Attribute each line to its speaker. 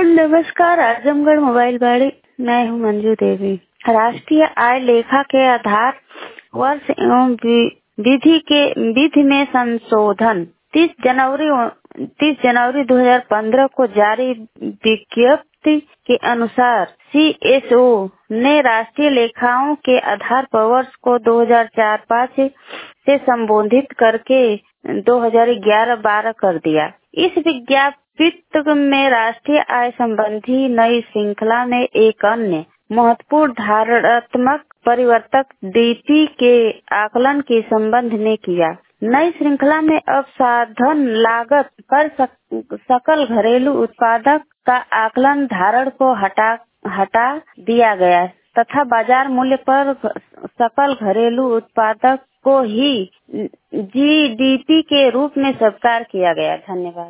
Speaker 1: नमस्कार। आजमगढ़ मोबाइल वाली मैं हूँ मंजू देवी। राष्ट्रीय आय लेखा के आधार वर्ष एवं विधि में संशोधन 30 जनवरी 2015 को जारी विज्ञप्ति के अनुसार CSO ने राष्ट्रीय लेखाओं के आधार पर वर्ष को 2004-05 से संबोधित करके 2011-12 कर दिया। इस विज्ञप्ति में राष्ट्रीय आय संबंधी नई श्रृंखला में एक अन्य महत्वपूर्ण धारणात्मक परिवर्तक DP के आकलन के संबंध में किया। नई श्रृंखला में अब साधन लागत पर सकल घरेलू उत्पादक का आकलन धारण को हटा दिया गया तथा बाजार मूल्य पर सकल घरेलू उत्पादक को ही GDP के रूप में स्वीकार किया गया। धन्यवाद।